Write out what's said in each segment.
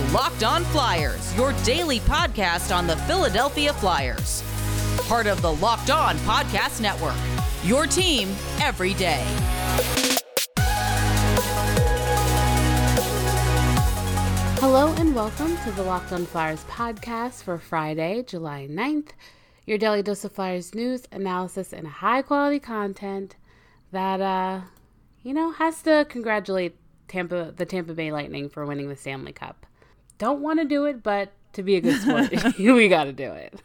Locked On Flyers, your daily podcast on the Philadelphia Flyers. Part of the Locked On Podcast Network, your team every day. Hello and welcome to the Locked On Flyers podcast for Friday, July 9th. Your daily dose of Flyers news, analysis, and high-quality content that, has to congratulate the Tampa Bay Lightning for winning the Stanley Cup. Don't want to do it, but to be a good sport, we got to do it.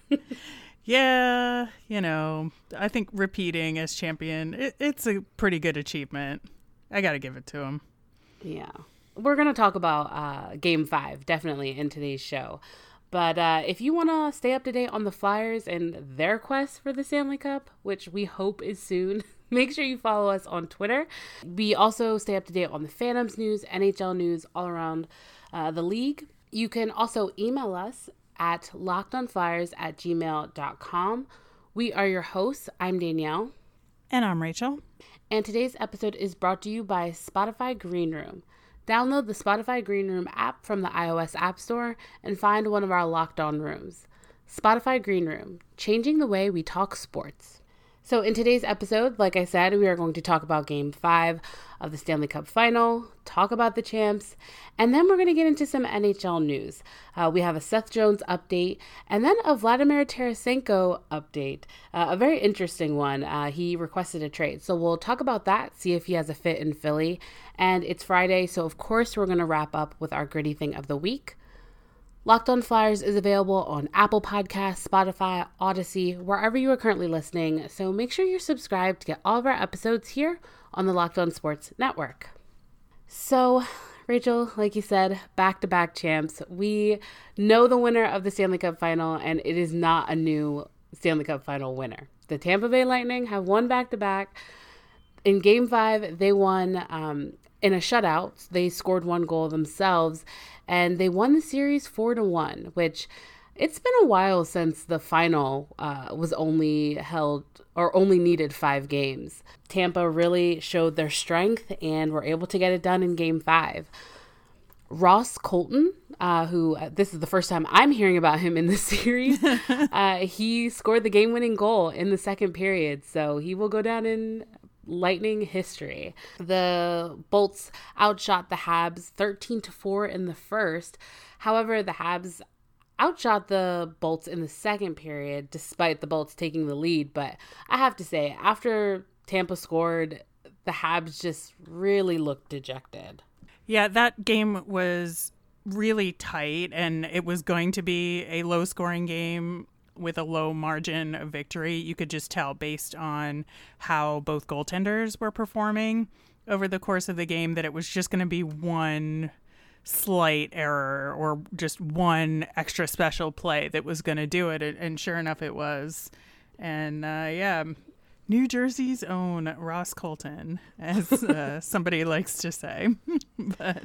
Yeah, I think repeating as champion, it's a pretty good achievement. I got to give it to him. Yeah. We're going to talk about Game 5, definitely, in today's show. But if you want to stay up to date on the Flyers and their quest for the Stanley Cup, which we hope is soon, make sure you follow us on Twitter. We also stay up to date on the Phantoms news, NHL news, all around the league. You can also email us at lockedonflyers@gmail.com. We are your hosts. I'm Danielle. And I'm Rachel. And today's episode is brought to you by Spotify Green Room. Download the Spotify Green Room app from the iOS App Store and find one of our Locked On rooms. Spotify Green Room, changing the way we talk sports. So in today's episode, like I said, we are going to talk about Game 5 of the Stanley Cup Final, talk about the champs, and then we're going to get into some NHL news. We have a Seth Jones update, and then a Vladimir Tarasenko update, a very interesting one. He requested a trade, so we'll talk about that, see if he has a fit in Philly. And it's Friday, so of course we're going to wrap up with our gritty thing of the week. Locked On Flyers is available on Apple Podcasts, Spotify, Odyssey, wherever you are currently listening. So make sure you're subscribed to get all of our episodes here on the Locked On Sports Network. So, Rachel, like you said, back-to-back champs. We know the winner of the Stanley Cup Final, and it is not a new Stanley Cup Final winner. The Tampa Bay Lightning have won back-to-back. In Game 5, they won in a shutout. They scored one goal themselves, and they won the series 4-1, which it's been a while since the final was only held or only needed 5 games. Tampa really showed their strength and were able to get it done in Game 5. Ross Colton, who this is the first time I'm hearing about him in this series, he scored the game-winning goal in the second period, so he will go down in Lightning history. The Bolts outshot the Habs 13-4 in the first. However, the Habs outshot the Bolts in the second period, despite the Bolts taking the lead. But I have to say, after Tampa scored, the Habs just really looked dejected. Yeah, that game was really tight, and it was going to be a low-scoring game with a low margin of victory. You could just tell based on how both goaltenders were performing over the course of the game that it was just going to be one slight error or just one extra special play that was going to do it. And sure enough, it was. And New Jersey's own Ross Colton, as somebody likes to say. But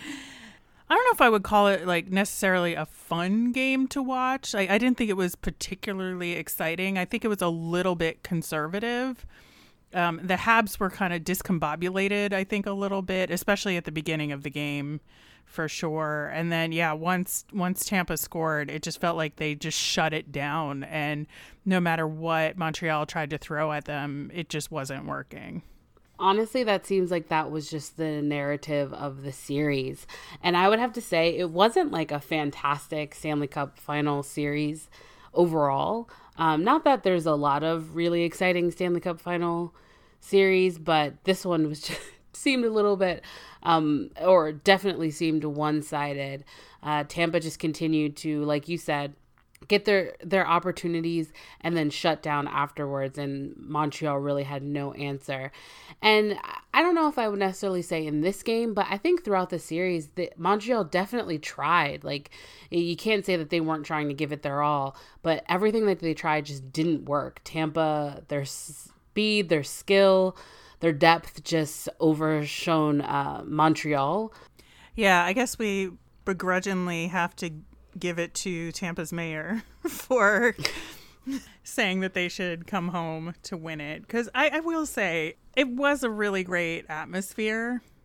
I don't know if I would call it necessarily a fun game to watch. I didn't think it was particularly exciting. I think it was a little bit conservative. The Habs were kind of discombobulated, I think, a little bit, especially at the beginning of the game, for sure. And then, once Tampa scored, it just felt like they just shut it down. And no matter what Montreal tried to throw at them, it just wasn't working. Honestly, that seems like that was just the narrative of the series. And I would have to say it wasn't like a fantastic Stanley Cup Final series overall. Not that there's a lot of really exciting Stanley Cup Final series, but this one was just seemed a little bit, or definitely seemed one-sided. Tampa just continued to, like you said, get their opportunities and then shut down afterwards, and Montreal really had no answer. And I don't know if I would necessarily say in this game, but I think throughout the series that Montreal definitely tried. Like, you can't say that they weren't trying to give it their all, but everything that they tried just didn't work. Tampa, their speed, their skill, their depth just overshone Montreal. Yeah, I guess we begrudgingly have to give it to Tampa's mayor for saying that they should come home to win it. Because I will say, it was a really great atmosphere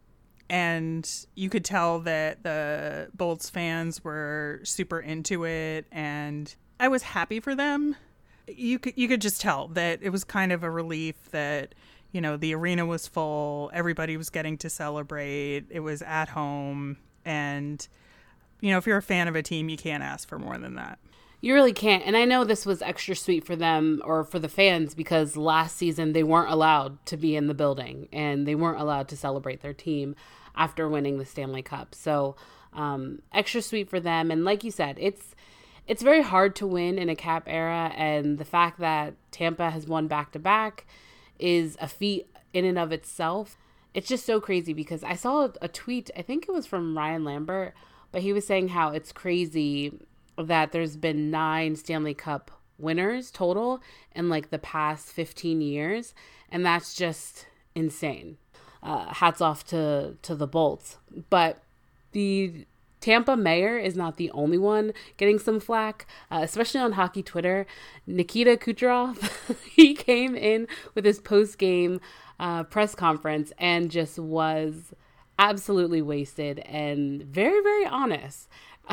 And you could tell that the Bolts fans were super into it, and I was happy for them. You could just tell that it was kind of a relief that, you know, the arena was full, everybody was getting to celebrate, it was at home, and, you know, if you're a fan of a team, you can't ask for more than that. You really can't. And I know this was extra sweet for them or for the fans because last season they weren't allowed to be in the building and they weren't allowed to celebrate their team after winning the Stanley Cup. So extra sweet for them. And like you said, it's very hard to win in a Cap era. And the fact that Tampa has won back-to-back is a feat in and of itself. It's just so crazy because I saw a tweet, I think it was from Ryan Lambert, but he was saying how it's crazy that there's been 9 Stanley Cup winners total in like the past 15 years. And that's just insane. Hats off to the Bolts. But the Tampa mayor is not the only one getting some flack, especially on hockey Twitter. Nikita Kucherov, he came in with his post-game press conference and just was absolutely wasted and very, very honest.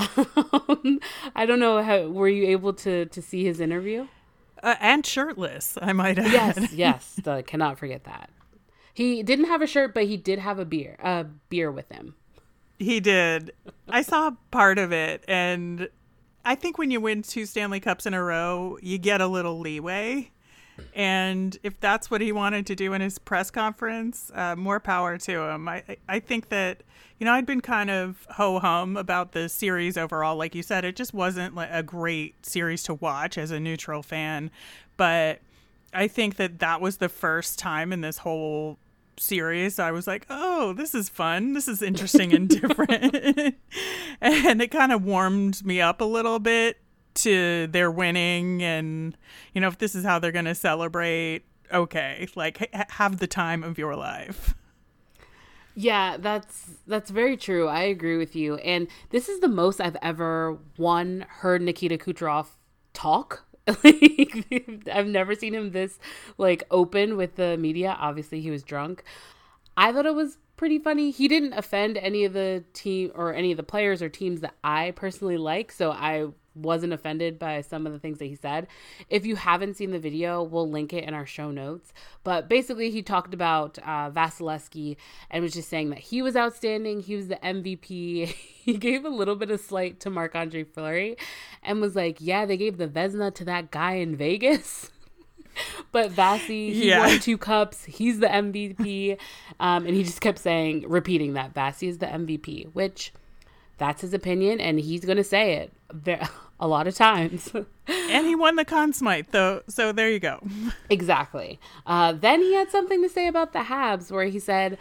I don't know, were you able to see his interview? And shirtless, I might add. Yes, cannot forget that. He didn't have a shirt, but he did have a beer with him. He did. I saw part of it, and I think when you win 2 Stanley Cups in a row, you get a little leeway. And if that's what he wanted to do in his press conference, more power to him. I think that, you know, I'd been kind of ho-hum about the series overall. Like you said, it just wasn't like a great series to watch as a neutral fan. But I think that was the first time in this whole series I was like, oh, this is fun. This is interesting and different. And it kind of warmed me up a little bit to their winning, and, you know, if this is how they're going to celebrate, okay, like have the time of your life. Yeah, that's very true. I agree with you. And this is the most I've ever heard Nikita Kucherov talk. Like, I've never seen him this like open with the media. Obviously he was drunk. I thought it was pretty funny. He didn't offend any of the team or any of the players or teams that I personally like, so I wasn't offended by some of the things that he said. If you haven't seen the video, we'll link it in our show notes. But basically, he talked about Vasilevsky and was just saying that he was outstanding. He was the MVP. He gave a little bit of slight to Marc-Andre Fleury and was like, yeah, they gave the Vezina to that guy in Vegas. But Vasi, he won 2 cups. He's the MVP. And he just kept repeating that Vasi is the MVP, which that's his opinion. And he's going to say it a lot of times. And he won the Conn Smythe, though. So there you go. Exactly. Then he had something to say about the Habs where he said,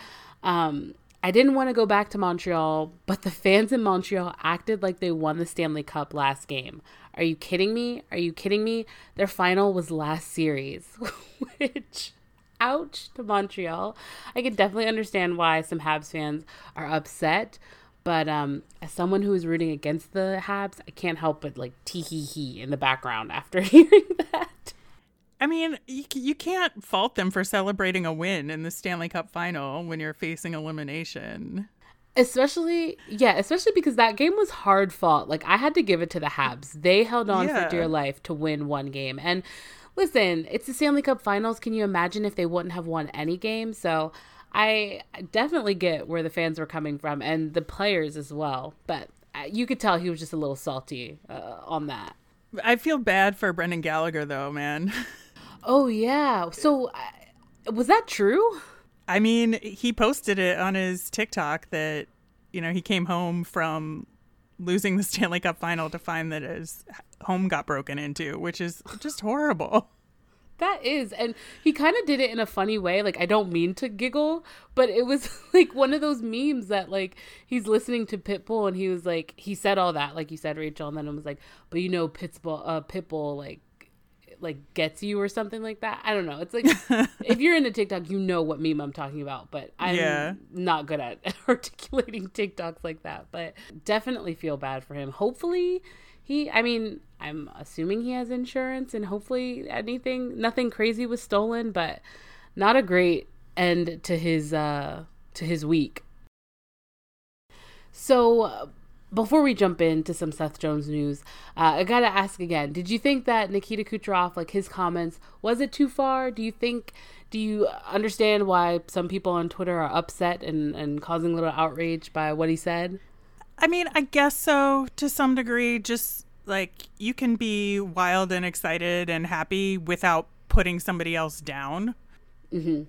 I didn't want to go back to Montreal, but the fans in Montreal acted like they won the Stanley Cup last game. Are you kidding me? Are you kidding me? Their final was last series, which, ouch to Montreal. I can definitely understand why some Habs fans are upset, but as someone who is rooting against the Habs, I can't help but like tee-hee-hee in the background after hearing that. I mean, you can't fault them for celebrating a win in the Stanley Cup final when you're facing elimination. Especially because that game was hard fought. Like, I had to give it to the Habs. They held on for dear life to win one game. And listen, it's the Stanley Cup finals. Can you imagine if they wouldn't have won any game? So I definitely get where the fans were coming from and the players as well. But you could tell he was just a little salty on that. I feel bad for Brendan Gallagher, though, man. Oh, yeah. So was that true? I mean, he posted it on his TikTok that, you know, he came home from losing the Stanley Cup final to find that his home got broken into, which is just horrible. That is. And he kind of did it in a funny way. Like, I don't mean to giggle, but it was like one of those memes that like he's listening to Pitbull and he was like, he said all that, like you said, Rachel. And then it was like, but you know, Pitbull like gets you or something like that. I don't know. It's like, if you're into TikTok, you know what meme I'm talking about, but I'm not good at articulating TikToks like that, but definitely feel bad for him. Hopefully I'm assuming he has insurance and hopefully nothing crazy was stolen, but not a great end to his week. So before we jump into some Seth Jones news, I gotta ask again, did you think that Nikita Kucherov, like his comments, was it too far? Do you understand why some people on Twitter are upset and causing a little outrage by what he said? I mean, I guess so, to some degree. Just like, you can be wild and excited and happy without putting somebody else down. Mm-hmm.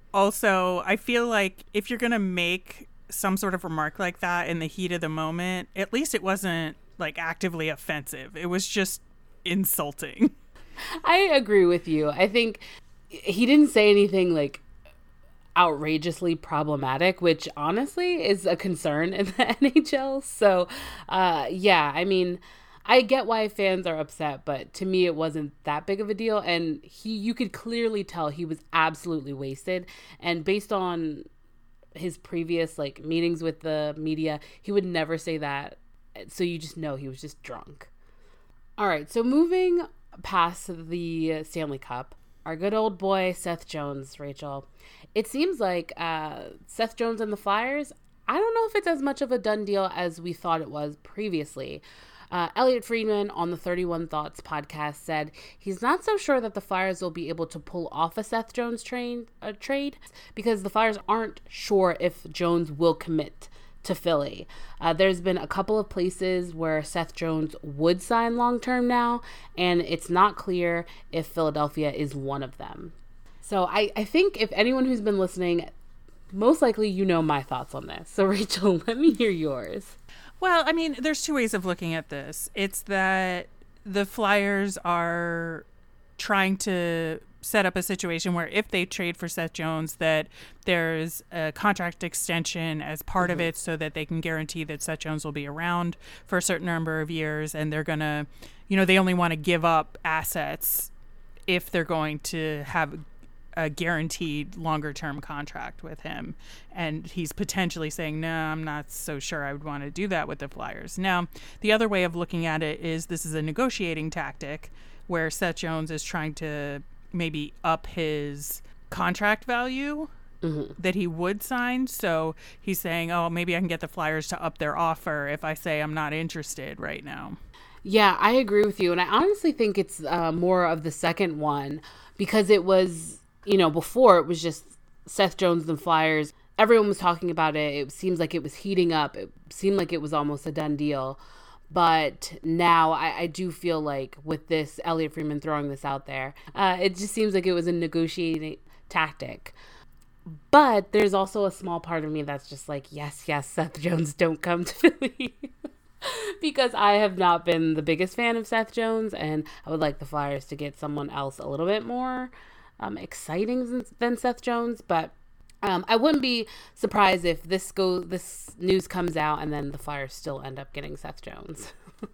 Also, I feel like if you're going to make some sort of remark like that in the heat of the moment, at least it wasn't like actively offensive. It was just insulting. I agree with you. I think he didn't say anything like outrageously problematic, which honestly is a concern in the NHL. So, yeah, I mean, I get why fans are upset, but to me, it wasn't that big of a deal. And you could clearly tell he was absolutely wasted. And based on his previous like meetings with the media, he would never say that. So you just know he was just drunk. All right. So moving past the Stanley Cup, our good old boy, Seth Jones, Rachel. It seems like Seth Jones and the Flyers, I don't know if it's as much of a done deal as we thought it was previously. Elliot Friedman on the 31 Thoughts podcast said he's not so sure that the Flyers will be able to pull off a Seth Jones trade because the Flyers aren't sure if Jones will commit to Philly. There's been a couple of places where Seth Jones would sign long-term now, and it's not clear if Philadelphia is one of them. So I think if anyone who's been listening, most likely you know my thoughts on this. So Rachel, let me hear yours. Well, I mean, there's two ways of looking at this. It's that the Flyers are trying to set up a situation where if they trade for Seth Jones, that there's a contract extension as part of it so that they can guarantee that Seth Jones will be around for a certain number of years. And they're going to, they only want to give up assets if they're going to have a guaranteed longer term contract with him. And he's potentially saying, no, I'm not so sure I would want to do that with the Flyers. Now, the other way of looking at it is this is a negotiating tactic where Seth Jones is trying to maybe up his contract value that he would sign. So he's saying, oh, maybe I can get the Flyers to up their offer if I say I'm not interested right now. Yeah, I agree with you. And I honestly think it's more of the second one, because it was, before it was just Seth Jones and the Flyers. Everyone was talking about it. It seems like it was heating up. It seemed like it was almost a done deal. But now I do feel like with this, Elliot Friedman throwing this out there, it just seems like it was a negotiating tactic. But there's also a small part of me that's just like, yes, Seth Jones, don't come to Philly. Because I have not been the biggest fan of Seth Jones, and I would like the Flyers to get someone else a little bit more exciting than Seth Jones. But I wouldn't be surprised if this news comes out and then the Flyers still end up getting Seth Jones.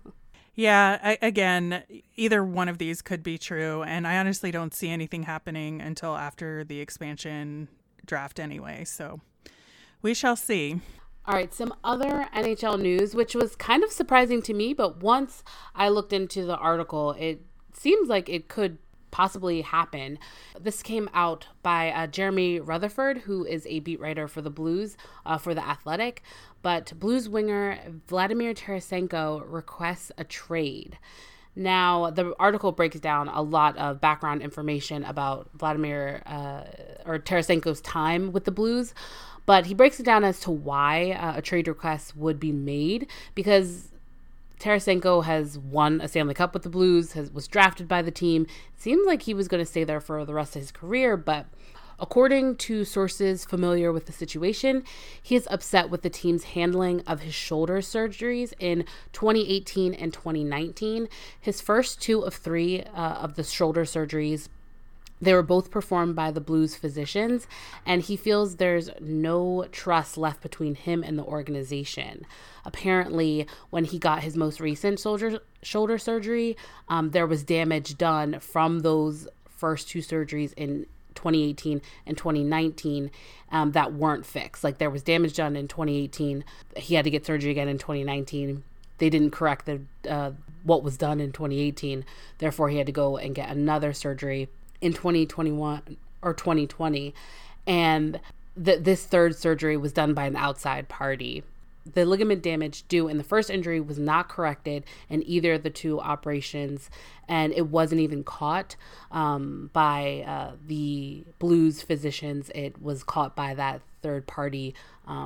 Yeah, again, either one of these could be true, and I honestly don't see anything happening until after the expansion draft anyway, so we shall see. All right, some other NHL news, which was kind of surprising to me, but once I looked into the article, it seems like it could possibly happen. This came out by Jeremy Rutherford, who is a beat writer for the Blues, for The Athletic. But Blues winger Vladimir Tarasenko requests a trade. Now, the article breaks down a lot of background information about Vladimir or Tarasenko's time with the Blues, but he breaks it down as to why a trade request would be made, because Tarasenko has won a Stanley Cup with the Blues, was drafted by the team. It seems like he was going to stay there for the rest of his career, but according to sources familiar with the situation, he is upset with the team's handling of his shoulder surgeries in 2018 and 2019. His first 2 of 3 of the shoulder surgeries, they were both performed by the Blues physicians, and he feels there's no trust left between him and the organization. Apparently, when he got his most recent shoulder surgery, there was damage done from those first 2 surgeries in 2018 and 2019 that weren't fixed. Like, there was damage done in 2018. He had to get surgery again in 2019. They didn't correct what was done in 2018. Therefore, he had to go and get another surgery in 2021 or 2020. And this third surgery was done by an outside party. the ligament damage due in the first injury was not corrected in either of the two operations, and it wasn't even caught by the Blues physicians. It was caught by that third party,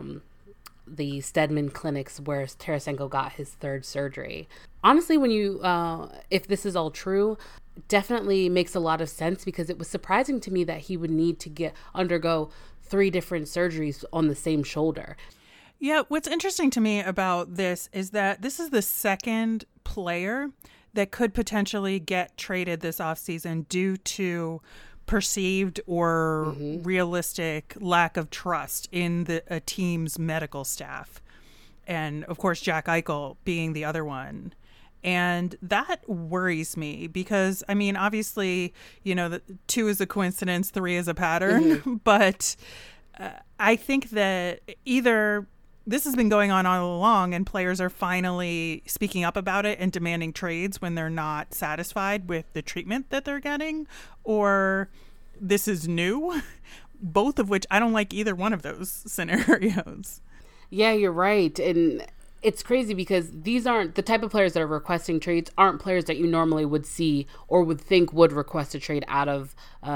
the Stedman clinics, where Tarasenko got his third surgery. Honestly, when you, if this is all true, definitely makes a lot of sense, because it was surprising to me that he would need to undergo 3 different surgeries on the same shoulder. Yeah, what's interesting to me about this is that this is the second player that could potentially get traded this offseason due to perceived or realistic lack of trust in a team's medical staff. And of course, Jack Eichel being the other one. And that worries me because, I mean, obviously, you know, the 2 is a coincidence, 3 is a pattern. But I think that either this has been going on all along and players are finally speaking up about it and demanding trades when they're not satisfied with the treatment that they're getting, or this is new, both of which I don't like either one of those scenarios. Yeah, you're right. And it's crazy because these aren't the type of players that are requesting trades, aren't players that you normally would see or would think would request a trade out of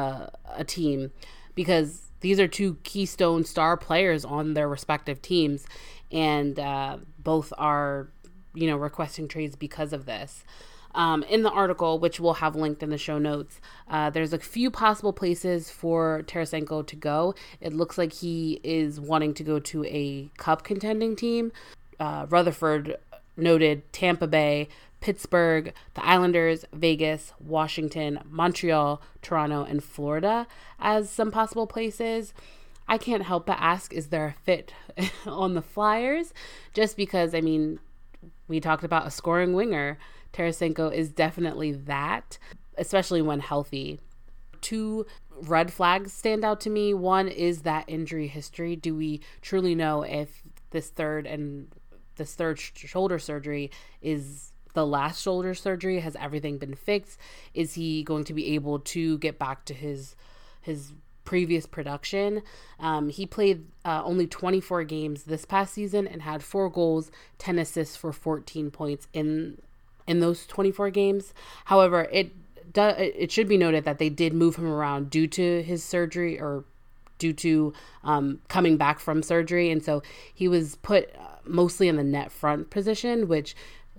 a team, because these are 2 keystone star players on their respective teams, and both are, you know, requesting trades because of this. In the article, which we'll have linked in the show notes, there's a few possible places for Tarasenko to go. It looks like he is wanting to go to a cup contending team. Rutherford noted Tampa Bay, Pittsburgh, the Islanders, Vegas, Washington, Montreal, Toronto, and Florida as some possible places. I can't help but ask, is there a fit on the Flyers? Just because, I mean, we talked about a scoring winger. Tarasenko is definitely that, especially when healthy. 2 red flags stand out to me. One is that injury history. Do we truly know if this third shoulder surgery is the last shoulder surgery? Has everything been fixed? Is he going to be able to get back to his previous production? He played only 24 games this past season and had 4 goals, 10 assists for 14 points in those 24 games. However, it should be noted that they did move him around due to his surgery, or due to coming back from surgery, and so he was put mostly in the net front position, which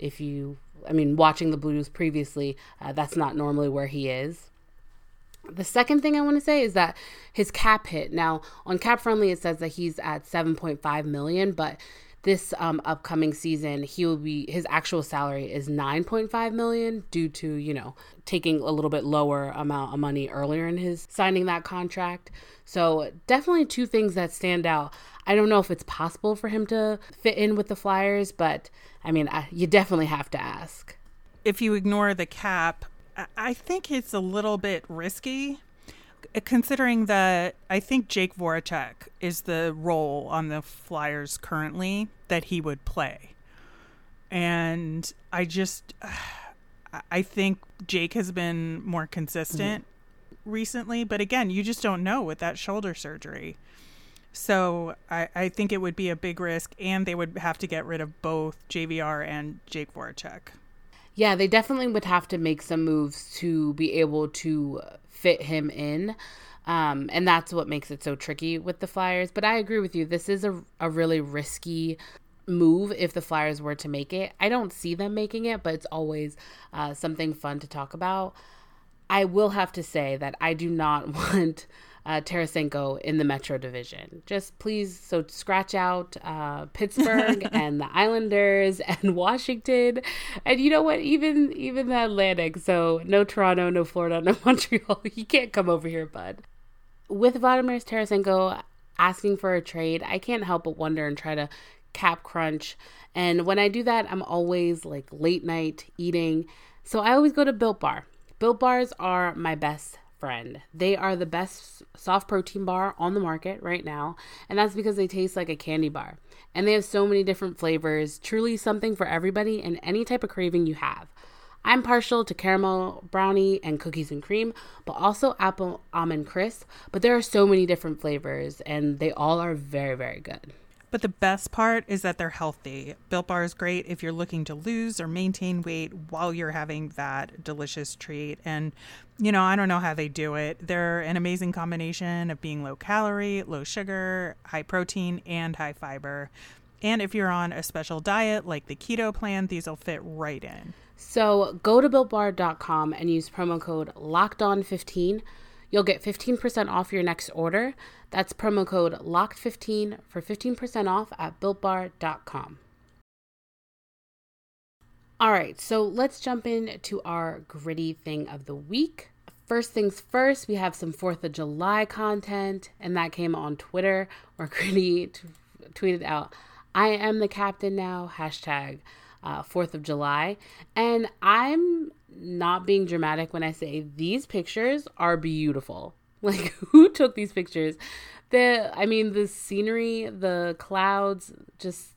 watching the Blues previously, that's not normally where he is. The second thing I want to say is that his cap hit. Now, on Cap Friendly, it says that he's at $7.5 million, but this upcoming season, his actual salary is $9.5 million due to, you know, taking a little bit lower amount of money earlier in his signing that contract. So definitely 2 things that stand out. I don't know if it's possible for him to fit in with the Flyers, but I mean, you definitely have to ask. If you ignore the cap, I think it's a little bit risky, considering that I think Jake Voracek is the role on the Flyers currently that he would play. And I think Jake has been more consistent recently, but again, you just don't know with that shoulder surgery. So I think it would be a big risk, and they would have to get rid of both JVR and Jake Voracek. Yeah, they definitely would have to make some moves to be able to fit him in. And that's what makes it so tricky with the Flyers. But I agree with you. This is a really risky move if the Flyers were to make it. I don't see them making it, but it's always something fun to talk about. I will have to say that I do not want Tarasenko in the Metro Division. Just please, so scratch out Pittsburgh and the Islanders and Washington, and you know what, even the Atlantic. So no Toronto, no Florida, no Montreal. You can't come over here, bud. With Vladimir Tarasenko asking for a trade, I can't help but wonder and try to cap crunch. And when I do that, I'm always like late night eating. So I always go to Built Bar. Built Bars are my best friend. They are the best soft protein bar on the market right now, and that's because they taste like a candy bar. And they have so many different flavors, truly something for everybody and any type of craving you have. I'm partial to caramel brownie and cookies and cream, but also apple almond crisp, but there are so many different flavors and they all are very, very good. But the best part is that they're healthy. Built Bar is great if you're looking to lose or maintain weight while you're having that delicious treat. And, I don't know how they do it. They're an amazing combination of being low calorie, low sugar, high protein, and high fiber. And if you're on a special diet like the keto plan, these will fit right in. So go to BuiltBar.com and use promo code LOCKEDON15. You'll get 15% off your next order. That's promo code LOCKED15 for 15% off at BuiltBar.com. All right, so let's jump into our gritty thing of the week. First things first, we have some 4th of July content, and that came on Twitter, where Gritty tweeted out, "I am the captain now, hashtag 4th of July." And I'm not being dramatic when I say these pictures are beautiful. Like, who took these pictures? The scenery, the clouds, just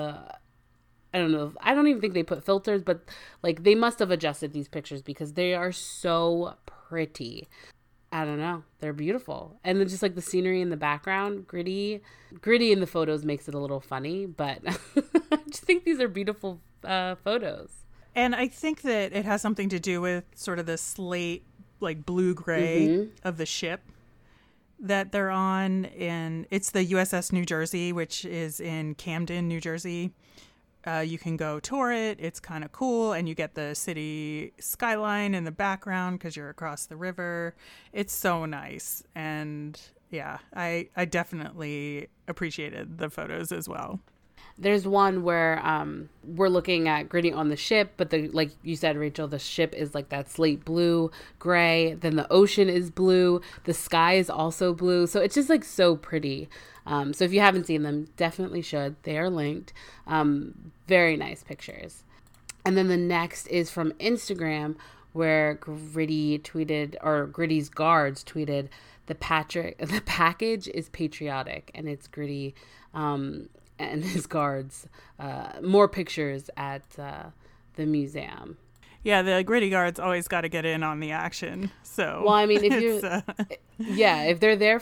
I don't know. I don't even think they put filters, but like they must have adjusted these pictures because they are so pretty. I don't know. They're beautiful. And then just like the scenery in the background, gritty in the photos makes it a little funny, but I just think these are beautiful photos. And I think that it has something to do with sort of the slate, like blue-gray of the ship that they're on. And it's the USS New Jersey, which is in Camden, New Jersey. You can go tour it. It's kind of cool. And you get the city skyline in the background because you're across the river. It's so nice. And yeah, I definitely appreciated the photos as well. There's one where we're looking at Gritty on the ship, but like you said, Rachel, the ship is like that slate blue, gray. Then the ocean is blue. The sky is also blue. So it's just like so pretty. So if you haven't seen them, definitely should. They are linked. Very nice pictures. And then the next is from Instagram, where Gritty tweeted, or Gritty's guards tweeted, the package is patriotic, and it's Gritty and his guards. More pictures at the museum. Yeah, the Gritty guards always got to get in on the action. So, well, I mean, if if they're there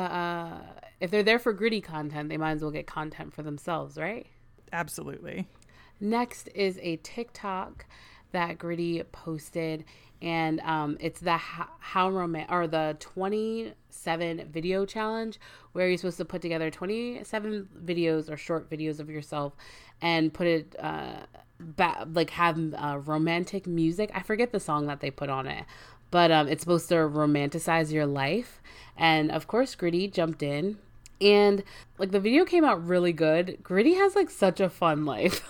for Gritty content, they might as well get content for themselves, right? Absolutely. Next is a TikTok that Gritty posted, and it's the the 27 video challenge, where you're supposed to put together 27 videos or short videos of yourself and put it have romantic music. I forget the song that they put on it, but it's supposed to romanticize your life. And of course, Gritty jumped in, and like the video came out really good. Gritty has like such a fun life.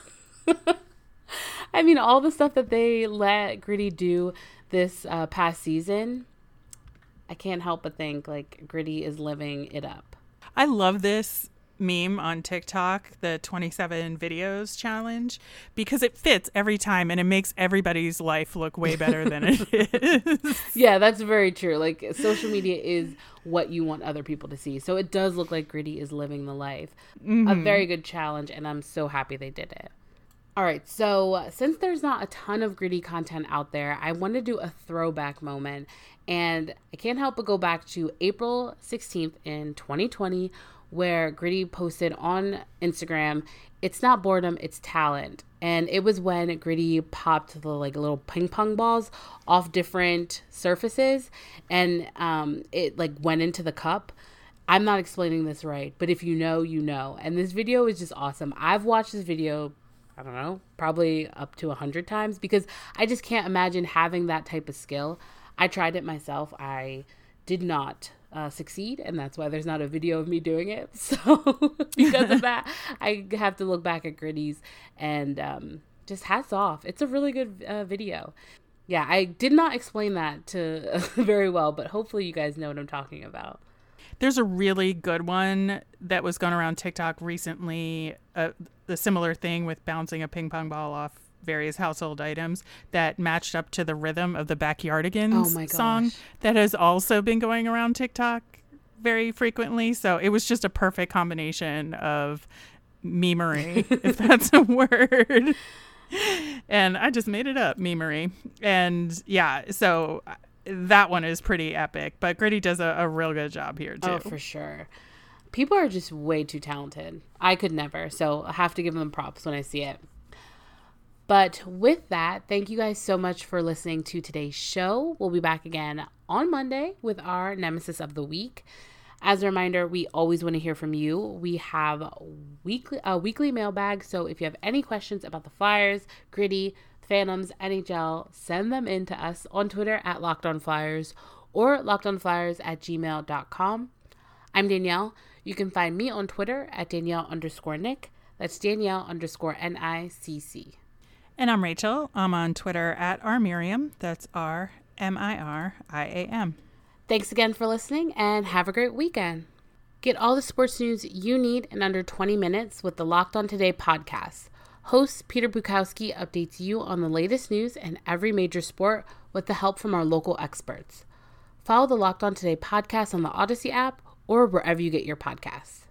I mean, all the stuff that they let Gritty do this past season, I can't help but think like Gritty is living it up. I love this meme on TikTok, the 27 videos challenge, because it fits every time and it makes everybody's life look way better than it is. Yeah, that's very true. Like, social media is what you want other people to see. So it does look like Gritty is living the life. Mm-hmm. A very good challenge, and I'm so happy they did it. All right, so since there's not a ton of Gritty content out there, I want to do a throwback moment. And I can't help but go back to April 16th in 2020, where Gritty posted on Instagram, "It's not boredom, it's talent." And it was when Gritty popped the like little ping pong balls off different surfaces, and it like went into the cup. I'm not explaining this right, but if you know, you know. And this video is just awesome. I've watched this video, I don't know, probably up to 100 times, because I just can't imagine having that type of skill. I tried it myself. I did not succeed, and that's why there's not a video of me doing it. So because of that, I have to look back at Gritty's, and just hats off. It's a really good video. Yeah, I did not explain that very well, but hopefully you guys know what I'm talking about. There's a really good one that was going around TikTok recently, the similar thing with bouncing a ping pong ball off various household items that matched up to the rhythm of the Backyardigans song that has also been going around TikTok very frequently. So it was just a perfect combination of memery, if that's a word. And I just made it up, memery. And yeah, so that one is pretty epic, but Gritty does a real good job here too. Oh, for sure. People are just way too talented. I could never, so I have to give them props when I see it. But with that, thank you guys so much for listening to today's show. We'll be back again on Monday with our Nemesis of the Week. As a reminder, we always want to hear from you. We have a weekly mailbag, so if you have any questions about the Flyers, Gritty, Phantoms, NHL, send them in to us on Twitter at LockedOnFlyers or LockedOnFlyers@gmail.com. I'm Danielle. You can find me on Twitter at Danielle_Nick. That's Danielle_NICC. And I'm Rachel. I'm on Twitter at rmiriam. That's RMIRIAM. Thanks again for listening and have a great weekend. Get all the sports news you need in under 20 minutes with the Locked On Today podcast. Host Peter Bukowski updates you on the latest news in every major sport with the help from our local experts. Follow the Locked On Today podcast on the Odyssey app or wherever you get your podcasts.